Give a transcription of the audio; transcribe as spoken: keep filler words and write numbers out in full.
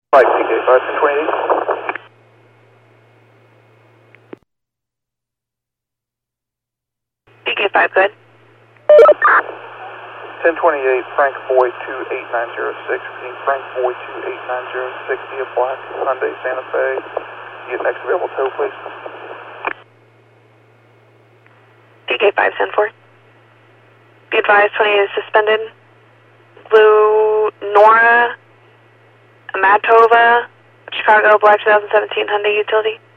Right, P K five, ten twenty-eight. P K five, good. ten twenty-eight, Frank Boy two eight nine zero six. Frank Boy two eight nine zero six, via black Hyundai Santa Fe. Get next available tow, please. P K five, send for. Be advised, twenty-eight is suspended. Blue Nora Amatova, Chicago, black twenty seventeen Hyundai Utility.